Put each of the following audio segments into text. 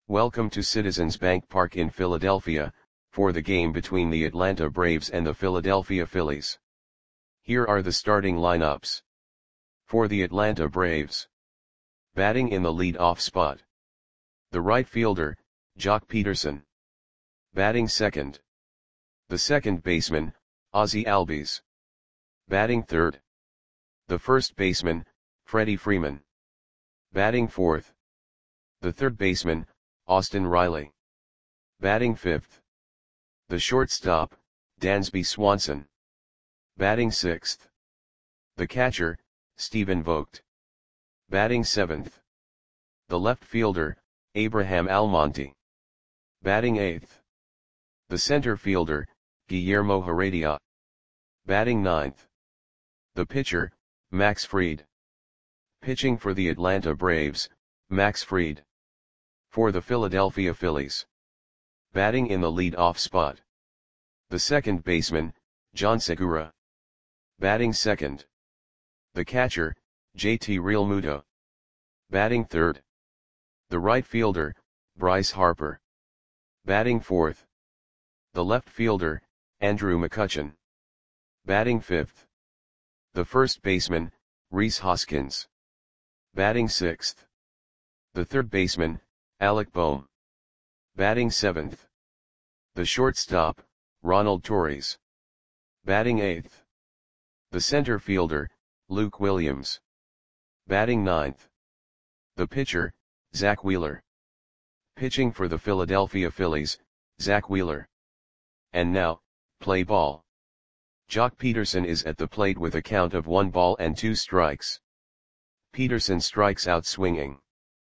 Welcome to Citizens Bank Park in Philadelphia, for the game between the Atlanta Braves and the Philadelphia Phillies. Here are the starting lineups. For the Atlanta Braves. Batting in the lead-off spot. The right fielder, Joc Pederson. Batting second. The second baseman, Ozzie Albies. Batting third. The first baseman, Freddie Freeman. Batting fourth. The third baseman, Austin Riley. Batting fifth. The shortstop, Dansby Swanson. Batting sixth. The catcher, Stephen Vogt. Batting seventh. The left fielder, Abraham Almonte. Batting eighth. The center fielder, Guillermo Heredia. Batting ninth. The pitcher, Max Fried. Pitching for the Atlanta Braves, Max Fried. For the Philadelphia Phillies. Batting in the lead-off spot. The second baseman, John Segura. Batting second. The catcher, JT Realmuto. Batting third. The right fielder, Bryce Harper. Batting fourth. The left fielder, Andrew McCutchen. Batting fifth. The first baseman, Rhys Hoskins. Batting sixth. The third baseman, Alec Bohm. Batting seventh. The shortstop, Ronald Torres. Batting eighth. The center fielder, Luke Williams. Batting ninth. The pitcher, Zach Wheeler. Pitching for the Philadelphia Phillies, Zach Wheeler. And now, play ball. Joc Pederson is at the plate with a count of 1 ball and 2 strikes. Pederson strikes out swinging.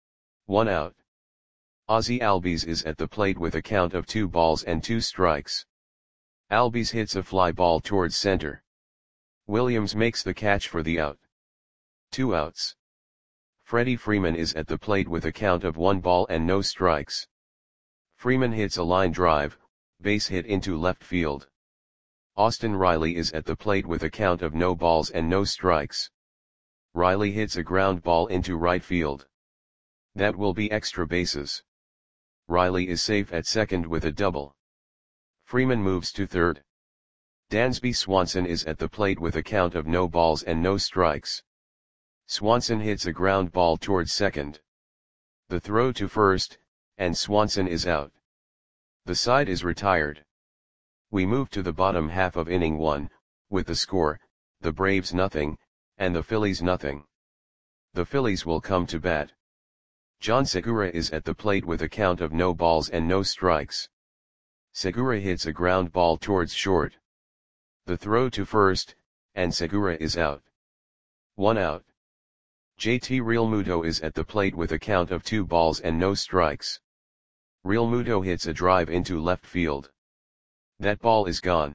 1 out. Ozzie Albies is at the plate with a count of 2 balls and 2 strikes. Albies hits a fly ball towards center. Williams makes the catch for the out. 2 outs. Freddie Freeman is at the plate with a count of 1 ball and no strikes. Freeman hits a line drive, base hit into left field. Austin Riley is at the plate with a count of no balls and no strikes. Riley hits a ground ball into right field. That will be extra bases. Riley is safe at second with a double. Freeman moves to third. Dansby Swanson is at the plate with a count of no balls and no strikes. Swanson hits a ground ball towards second. The throw to first, and Swanson is out. The side is retired. We move to the bottom half of inning 1, with the score, the Braves nothing, and the Phillies nothing. The Phillies will come to bat. John Segura is at the plate with a count of no balls and no strikes. Segura hits a ground ball towards short. The throw to first, and Segura is out. 1 out. JT Realmuto is at the plate with a count of 2 balls and no strikes. Realmuto hits a drive into left field. That ball is gone.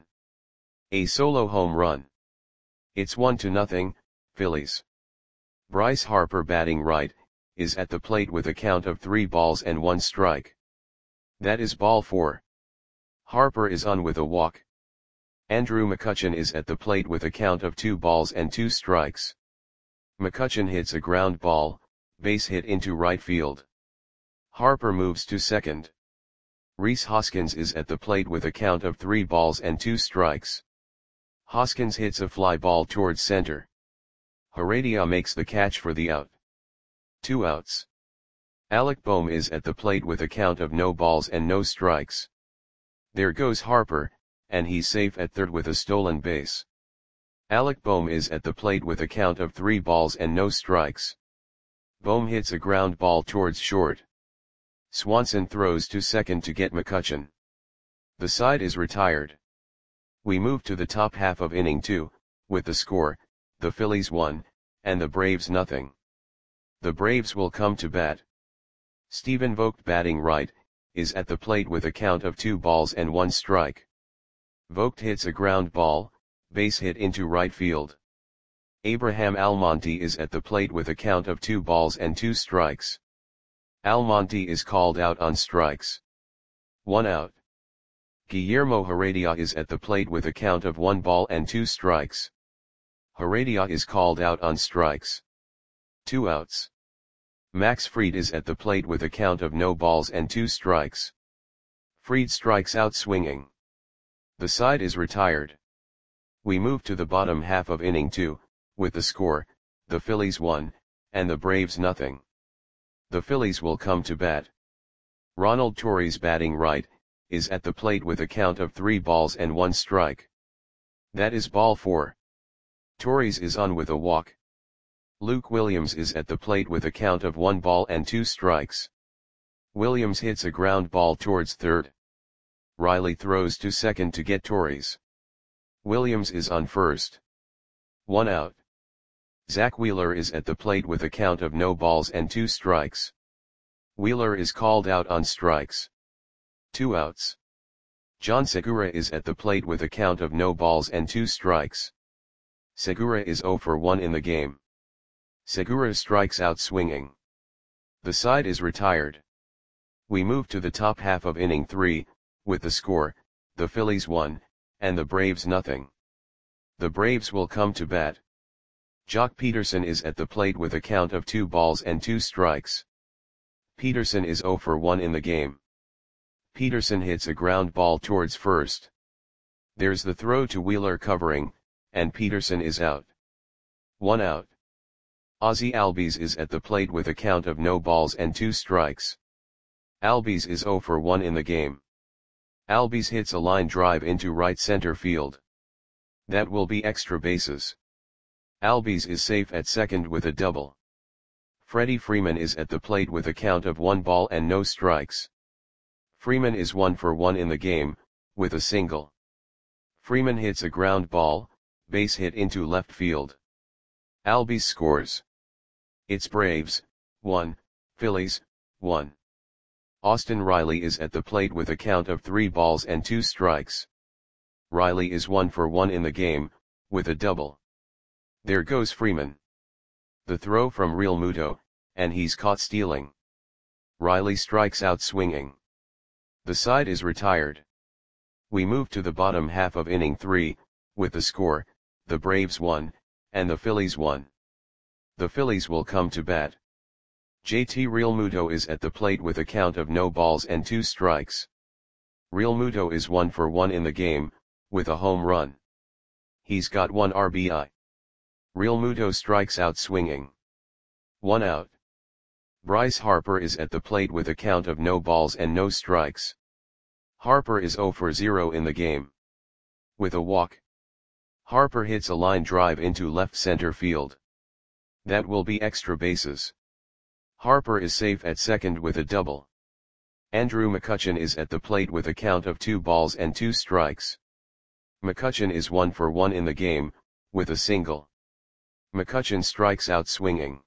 A solo home run. It's 1-0, Phillies. Bryce Harper, batting right, is at the plate with a count of 3 balls and 1 strike. That is ball 4. Harper is on with a walk. Andrew McCutchen is at the plate with a count of 2 balls and 2 strikes. McCutchen hits a ground ball, base hit into right field. Harper moves to second. Rhys Hoskins is at the plate with a count of 3 balls and 2 strikes. Hoskins hits a fly ball towards center. Heredia makes the catch for the out. 2 outs. Alec Bohm is at the plate with a count of no balls and no strikes. There goes Harper, and he's safe at third with a stolen base. Alec Bohm is at the plate with a count of 3 balls and no strikes. Bohm hits a ground ball towards short. Swanson throws to second to get McCutchen. The side is retired. We move to the top half of inning 2, with the score, the Phillies 1, and the Braves nothing. The Braves will come to bat. Stephen Vogt, batting right, is at the plate with a count of 2 balls and 1 strike. Vogt hits a ground ball, base hit into right field. Abraham Almonte is at the plate with a count of 2 balls and 2 strikes. Almonte is called out on strikes. 1 out. Guillermo Heredia is at the plate with a count of 1 ball and 2 strikes. Heredia is called out on strikes. 2 outs. Max Fried is at the plate with a count of no balls and 2 strikes. Fried strikes out swinging. The side is retired. We move to the bottom half of inning 2, with the score, the Phillies 1, and the Braves nothing. The Phillies will come to bat. Ronald Torres, batting right, is at the plate with a count of 3 balls and 1 strike. That is ball 4. Torres is on with a walk. Luke Williams is at the plate with a count of 1 ball and 2 strikes. Williams hits a ground ball towards third. Riley throws to second to get Torres. Williams is on first. 1 out. Zach Wheeler is at the plate with a count of no balls and 2 strikes. Wheeler is called out on strikes. 2 outs. John Segura is at the plate with a count of no balls and 2 strikes. Segura is 0 for 1 in the game. Segura strikes out swinging. The side is retired. We move to the top half of inning 3, with the score, the Phillies 1, and the Braves nothing. The Braves will come to bat. Jock Peterson is at the plate with a count of 2 balls and 2 strikes. Peterson is 0 for 1 in the game. Peterson hits a ground ball towards first. There's the throw to Wheeler covering, and Peterson is out. 1 out. Ozzie Albies is at the plate with a count of no balls and 2 strikes. Albies is 0 for 1 in the game. Albies hits a line drive into right center field. That will be extra bases. Albies is safe at second with a double. Freddie Freeman is at the plate with a count of 1 ball and no strikes. Freeman is 1 for 1 in the game, with a single. Freeman hits a ground ball, base hit into left field. Albies scores. It's Braves, 1, Phillies, 1. Austin Riley is at the plate with a count of 3 balls and 2 strikes. Riley is 1 for 1 in the game, with a double. There goes Freeman. The throw from Real Muto, and he's caught stealing. Riley strikes out swinging. The side is retired. We move to the bottom half of inning 3, with the score, the Braves 1, and the Phillies 1. The Phillies will come to bat. JT Realmuto is at the plate with a count of no balls and 2 strikes. Realmuto is 1 for 1 in the game, with a home run. He's got 1 RBI. Realmuto strikes out swinging. 1 out. Bryce Harper is at the plate with a count of no balls and no strikes. Harper is 0 for 0 in the game. With a walk. Harper hits a line drive into left center field. That will be extra bases. Harper is safe at second with a double. Andrew McCutchen is at the plate with a count of 2 balls and 2 strikes. McCutchen is 1 for 1 in the game, with a single. McCutchen strikes out swinging.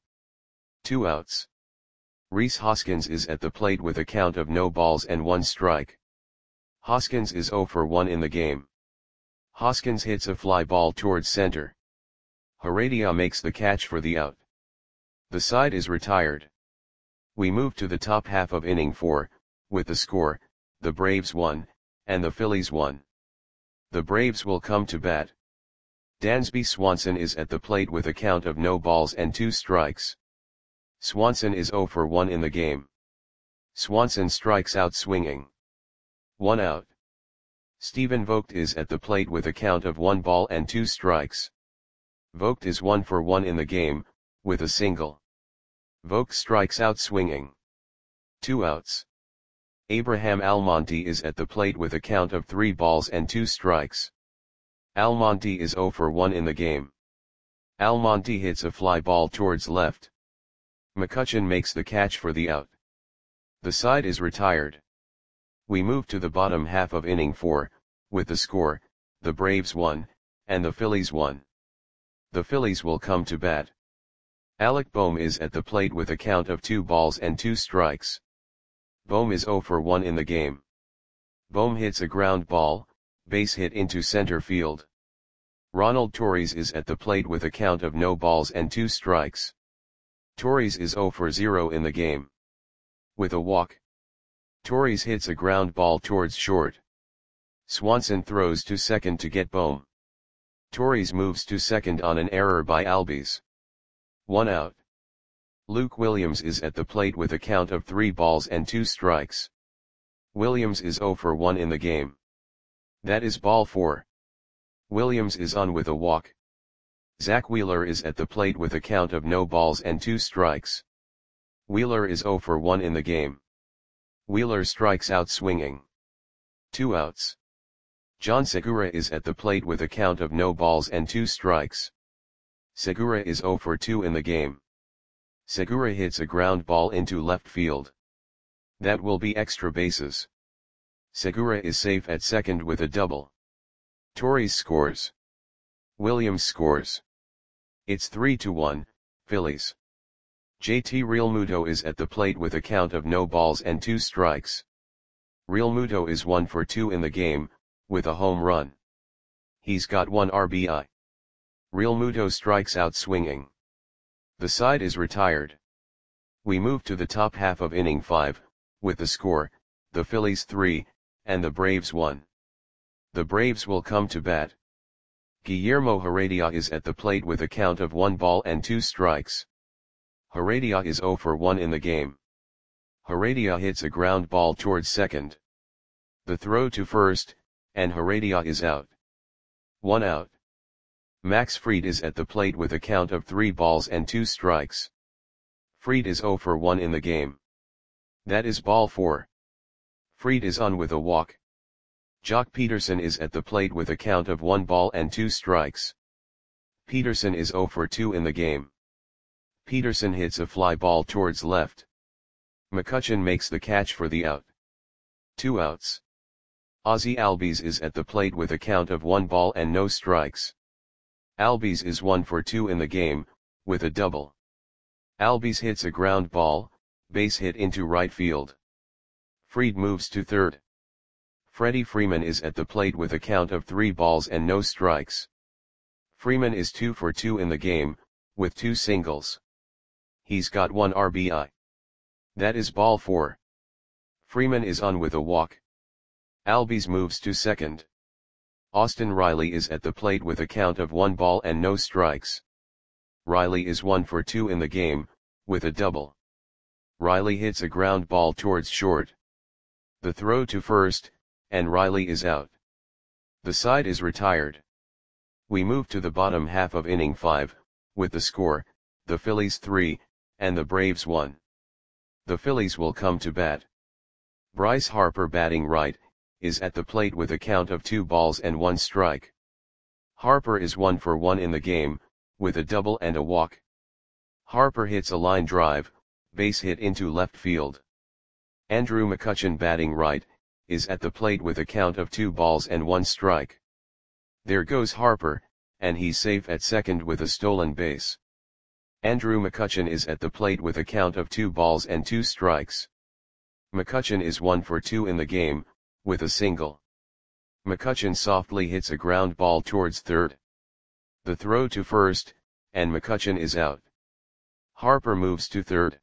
2 outs. Rhys Hoskins is at the plate with a count of no balls and 1 strike. Hoskins is 0 for 1 in the game. Hoskins hits a fly ball towards center. Heredia makes the catch for the out. The side is retired. We move to the top half of inning 4, with the score, the Braves 1, and the Phillies 1. The Braves will come to bat. Dansby Swanson is at the plate with a count of no balls and 2 strikes. Swanson is 0 for 1 in the game. Swanson strikes out swinging. 1 out. Stephen Vogt is at the plate with a count of 1 ball and 2 strikes. Vogt is 1 for 1 in the game, with a single. Vogt strikes out swinging. 2 outs. Abraham Almonte is at the plate with a count of 3 balls and 2 strikes. Almonte is 0 for 1 in the game. Almonte hits a fly ball towards left. McCutchen makes the catch for the out. The side is retired. We move to the bottom half of inning 4, with the score, the Braves 1, and the Phillies 1. The Phillies will come to bat. Alec Bohm is at the plate with a count of 2 balls and 2 strikes. Bohm is 0 for 1 in the game. Bohm hits a ground ball, base hit into center field. Ronald Torres is at the plate with a count of no balls and 2 strikes. Torres is 0 for 0 in the game. With a walk. Torres hits a ground ball towards short. Swanson throws to second to get Bohm. Torres moves to second on an error by Albies. 1 out. Luke Williams is at the plate with a count of 3 balls and 2 strikes. Williams is 0 for 1 in the game. That is ball 4. Williams is on with a walk. Zach Wheeler is at the plate with a count of no balls and 2 strikes. Wheeler is 0 for 1 in the game. Wheeler strikes out swinging. 2 outs. John Segura is at the plate with a count of no balls and 2 strikes. Segura is 0 for 2 in the game. Segura hits a ground ball into left field. That will be extra bases. Segura is safe at second with a double. Torres scores. Williams scores. It's 3-1, Phillies. JT Realmuto is at the plate with a count of no balls and 2 strikes. Realmuto is 1 for 2 in the game, with a home run. He's got 1 RBI. Realmuto strikes out swinging. The side is retired. We move to the top half of inning 5, with the score, the Phillies 3, and the Braves 1. The Braves will come to bat. Guillermo Heredia is at the plate with a count of 1 ball and 2 strikes. Heredia is 0 for 1 in the game. Heredia hits a ground ball towards second. The throw to first, and Heredia is out. 1 out. Max Fried is at the plate with a count of 3 balls and 2 strikes. Fried is 0 for 1 in the game. That is ball 4. Fried is on with a walk. Jock Peterson is at the plate with a count of 1 ball and 2 strikes. Peterson is 0 for 2 in the game. Peterson hits a fly ball towards left. McCutchen makes the catch for the out. 2 outs. Ozzie Albies is at the plate with a count of 1 ball and no strikes. Albies is 1 for 2 in the game, with a double. Albies hits a ground ball, base hit into right field. Fried moves to third. Freddie Freeman is at the plate with a count of 3 balls and no strikes. Freeman is 2 for 2 in the game, with 2 singles. He's got 1 RBI. That is ball 4. Freeman is on with a walk. Albies moves to second. Austin Riley is at the plate with a count of 1 ball and no strikes. Riley is 1 for 2 in the game, with a double. Riley hits a ground ball towards short. The throw to first, and Riley is out. The side is retired. We move to the bottom half of inning 5, with the score, the Phillies 3, and the Braves 1. The Phillies will come to bat. Bryce Harper, batting right, is at the plate with a count of 2 balls and 1 strike. Harper is 1 for 1 in the game, with a double and a walk. Harper hits a line drive, base hit into left field. Andrew McCutchen, batting right, is at the plate with a count of 2 balls and 1 strike. There goes Harper, and he's safe at second with a stolen base. Andrew McCutchen is at the plate with a count of 2 balls and 2 strikes. McCutchen is 1 for 2 in the game, with a single. McCutchen softly hits a ground ball towards third. The throw to first, and McCutchen is out. Harper moves to third.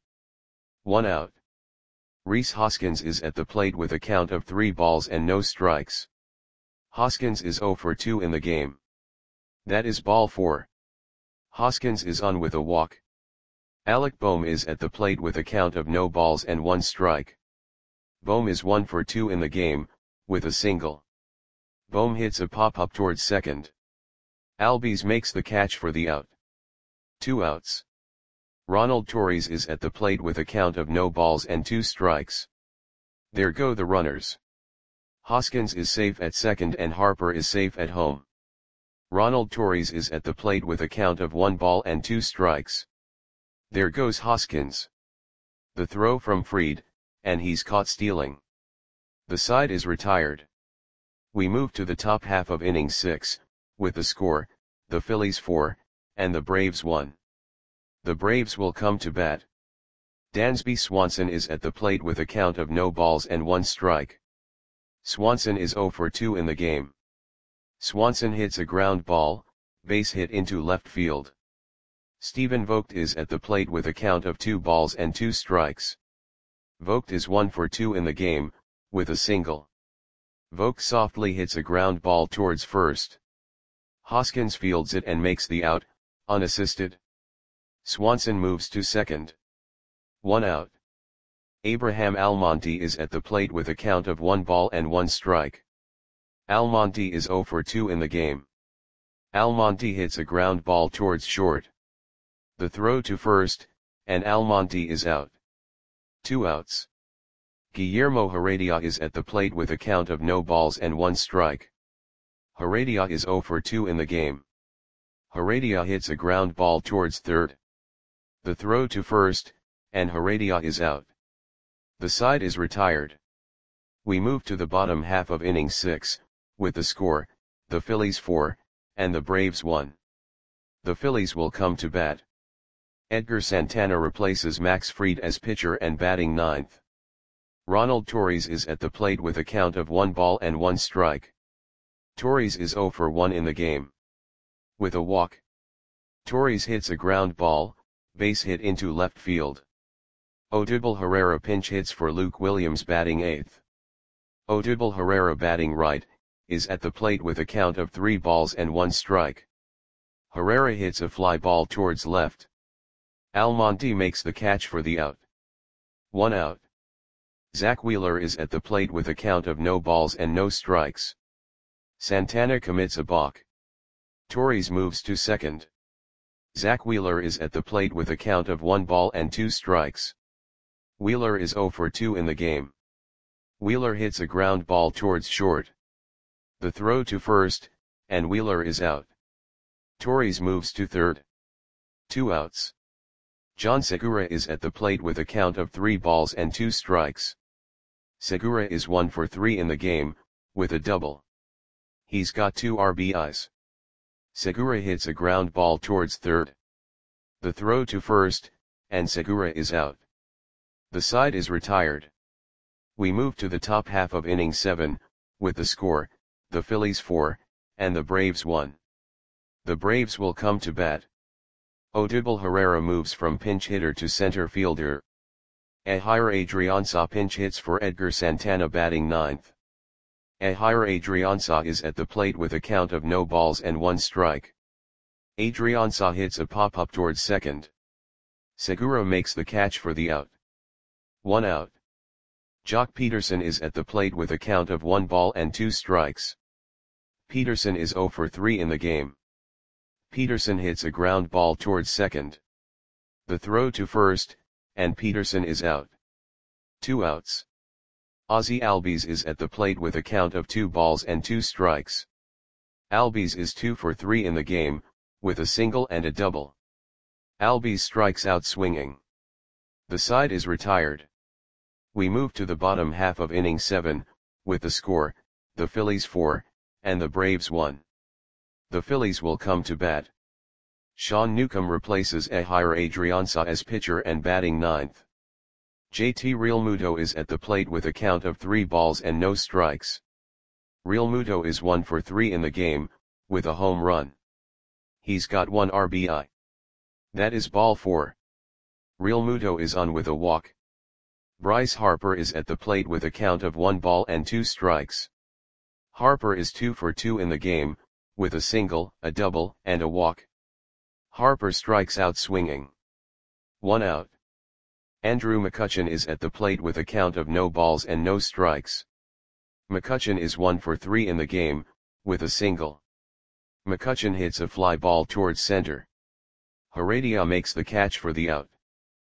1 out. Rhys Hoskins is at the plate with a count of 3 balls and no strikes. Hoskins is 0 for 2 in the game. That is ball 4. Hoskins is on with a walk. Alec Bohm is at the plate with a count of no balls and 1 strike. Bohm is 1 for 2 in the game, with a single. Bohm hits a pop-up towards second. Albies makes the catch for the out. 2 outs. Ronald Torres is at the plate with a count of no balls and 2 strikes. There go the runners. Hoskins is safe at second and Harper is safe at home. Ronald Torres is at the plate with a count of 1 ball and 2 strikes. There goes Hoskins. The throw from Fried, and he's caught stealing. The side is retired. We move to the top half of inning 6, with the score, the Phillies 4, and the Braves 1. The Braves will come to bat. Dansby Swanson is at the plate with a count of no balls and 1 strike. Swanson is 0 for 2 in the game. Swanson hits a ground ball, base hit into left field. Stephen Vogt is at the plate with a count of 2 balls and 2 strikes. Vogt is 1 for 2 in the game, with a single. Vogt softly hits a ground ball towards first. Hoskins fields it and makes the out, unassisted. Swanson moves to second. 1 out. Abraham Almonte is at the plate with a count of 1 ball and 1 strike. Almonte is 0 for 2 in the game. Almonte hits a ground ball towards short. The throw to first, and Almonte is out. 2 outs. Guillermo Heredia is at the plate with a count of no balls and 1 strike. Heredia is 0 for 2 in the game. Heredia hits a ground ball towards third. The throw to first, and Heredia is out. The side is retired. We move to the bottom half of inning 6, with the score, the Phillies 4, and the Braves 1. The Phillies will come to bat. Edgar Santana replaces Max Fried as pitcher and batting ninth. Ronald Torres is at the plate with a count of 1 ball and 1 strike. Torres is 0 for 1 in the game. With a walk, Torres hits a ground ball, base hit into left field. Odubel Herrera pinch hits for Luke Williams batting 8th. Odubel Herrera batting right, is at the plate with a count of 3 balls and 1 strike. Herrera hits a fly ball towards left. Almonte makes the catch for the out. 1 out. Zach Wheeler is at the plate with a count of no balls and no strikes. Santana commits a balk. Torres moves to second. Zach Wheeler is at the plate with a count of 1 ball and 2 strikes. Wheeler is 0 for 2 in the game. Wheeler hits a ground ball towards short. The throw to first, and Wheeler is out. Torres moves to third. 2 outs. John Segura is at the plate with a count of 3 balls and 2 strikes. Segura is 1 for 3 in the game, with a double. He's got 2 RBIs. Segura hits a ground ball towards third. The throw to first, and Segura is out. The side is retired. We move to the top half of inning 7, with the score, the Phillies 4, and the Braves 1. The Braves will come to bat. Odubel Herrera moves from pinch hitter to center fielder. Ehire Adrianza pinch hits for Edgar Santana batting ninth. Ehire Adrianza is at the plate with a count of no balls and 1 strike. Adrianza hits a pop-up towards second. Segura makes the catch for the out. 1 out. Jock Peterson is at the plate with a count of 1 ball and 2 strikes. Peterson is 0 for 3 in the game. Peterson hits a ground ball towards second. The throw to first, and Peterson is out. 2 outs. Ozzie Albies is at the plate with a count of 2 balls and 2 strikes. Albies is 2 for 3 in the game, with a single and a double. Albies strikes out swinging. The side is retired. We move to the bottom half of inning 7, with the score, the Phillies 4, and the Braves 1. The Phillies will come to bat. Sean Newcomb replaces Ehire Adrianza as pitcher and batting ninth. JT Realmuto is at the plate with a count of 3 balls and no strikes. Realmuto is 1 for 3 in the game, with a home run. He's got 1 RBI. That is ball 4. Realmuto is on with a walk. Bryce Harper is at the plate with a count of 1 ball and 2 strikes. Harper is 2 for 2 in the game, with a single, a double, and a walk. Harper strikes out swinging. 1 out. Andrew McCutchen is at the plate with a count of no balls and no strikes. McCutchen is 1 for 3 in the game, with a single. McCutchen hits a fly ball towards center. Heredia makes the catch for the out.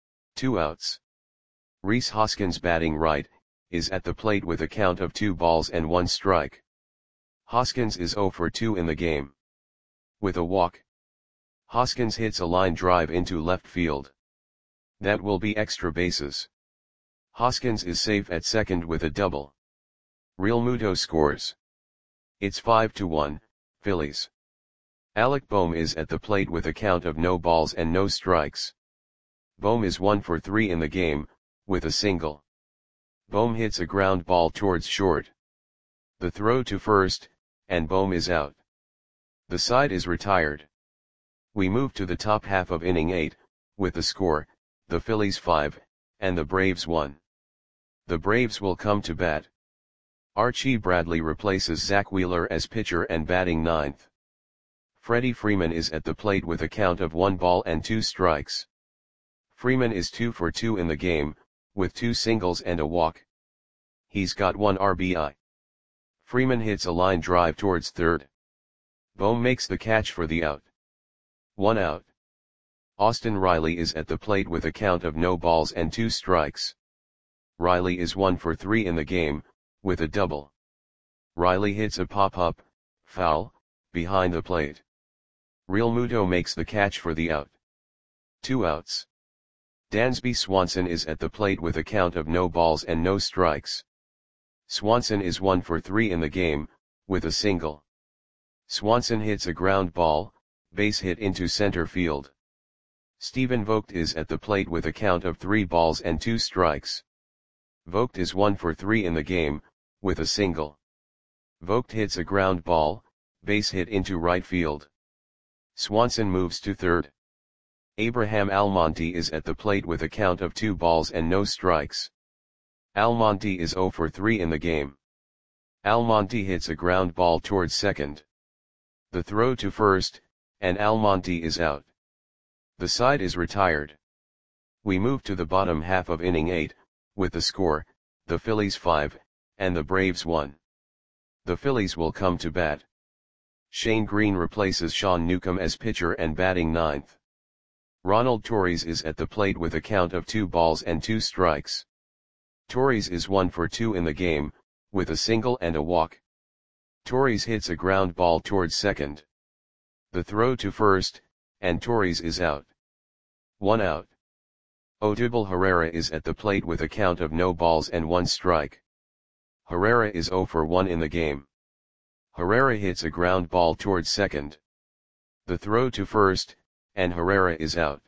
2 outs. Rhys Hoskins batting right, is at the plate with a count of 2 balls and 1 strike. Hoskins is 0 for 2 in the game. With a walk, Hoskins hits a line drive into left field. That will be extra bases. Hoskins is safe at second with a double. Realmuto scores. It's 5-1, Phillies. Alec Bohm is at the plate with a count of no balls and no strikes. Bohm is 1 for 3 in the game, with a single. Bohm hits a ground ball towards short. The throw to first, and Bohm is out. The side is retired. We move to the top half of inning 8, with the score, the Phillies 5, and the Braves 1. The Braves will come to bat. Archie Bradley replaces Zach Wheeler as pitcher and batting ninth. Freddie Freeman is at the plate with a count of 1 ball and 2 strikes. Freeman is 2 for 2 in the game, with 2 singles and a walk. He's got 1 RBI. Freeman hits a line drive towards third. Bohm makes the catch for the out. 1 out. Austin Riley is at the plate with a count of no balls and 2 strikes. Riley is 1 for 3 in the game, with a double. Riley hits a pop-up, foul, behind the plate. Real Muto makes the catch for the out. 2 outs. Dansby Swanson is at the plate with a count of no balls and no strikes. Swanson is 1 for 3 in the game, with a single. Swanson hits a ground ball, base hit into center field. Stephen Vogt is at the plate with a count of 3 balls and 2 strikes. Vogt is 1 for 3 in the game, with a single. Vogt hits a ground ball, base hit into right field. Swanson moves to third. Abraham Almonte is at the plate with a count of 2 balls and no strikes. Almonte is 0 for 3 in the game. Almonte hits a ground ball towards second. The throw to first, and Almonte is out. The side is retired. We move to the bottom half of inning 8, with the score, the Phillies 5, and the Braves 1. The Phillies will come to bat. Shane Green replaces Sean Newcomb as pitcher and batting ninth. Ronald Torres is at the plate with a count of 2 balls and 2 strikes. Torres is 1 for 2 in the game, with a single and a walk. Torres hits a ground ball towards second. The throw to first, and Torres is out. 1 out. Odubel Herrera is at the plate with a count of no balls and 1 strike. Herrera is 0 for 1 in the game. Herrera hits a ground ball towards second. The throw to first, and Herrera is out.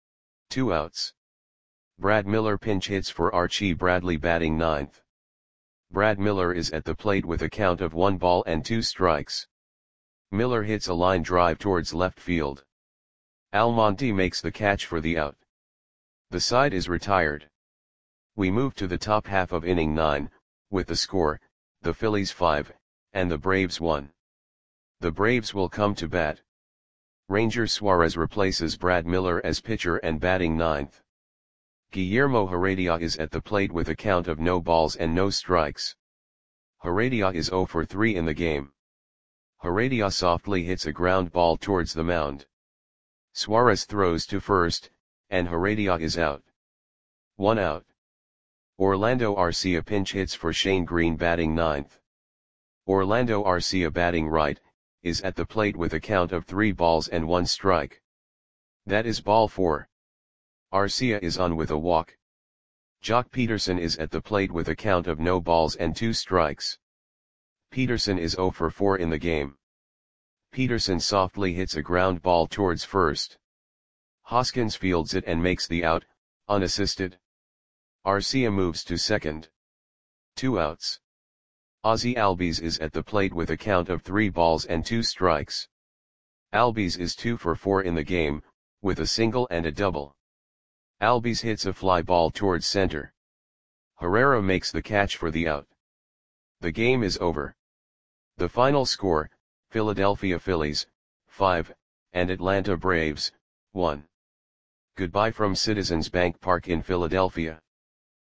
2 outs. Brad Miller pinch hits for Archie Bradley batting ninth. Brad Miller is at the plate with a count of 1 ball and 2 strikes. Miller hits a line drive towards left field. Almonte makes the catch for the out. The side is retired. We move to the top half of inning 9, with the score, the Phillies 5, and the Braves 1. The Braves will come to bat. Ranger Suarez replaces Brad Miller as pitcher and batting ninth. Guillermo Heredia is at the plate with a count of no balls and no strikes. Heredia is 0 for 3 in the game. Heredia softly hits a ground ball towards the mound. Suarez throws to first, and Heredia is out. 1 out. Orlando Arcia pinch hits for Shane Green batting ninth. Orlando Arcia batting right, is at the plate with a count of 3 balls and 1 strike. That is ball 4. Arcia is on with a walk. Jock Peterson is at the plate with a count of no balls and 2 strikes. Peterson is 0 for 4 in the game. Peterson softly hits a ground ball towards first. Hoskins fields it and makes the out, unassisted. Arcia moves to second. 2 outs. Ozzie Albies is at the plate with a count of 3 balls and 2 strikes. Albies is 2 for 4 in the game, with a single and a double. Albies hits a fly ball towards center. Herrera makes the catch for the out. The game is over. The final score, Philadelphia Phillies, 5, and Atlanta Braves, 1. Goodbye from Citizens Bank Park in Philadelphia.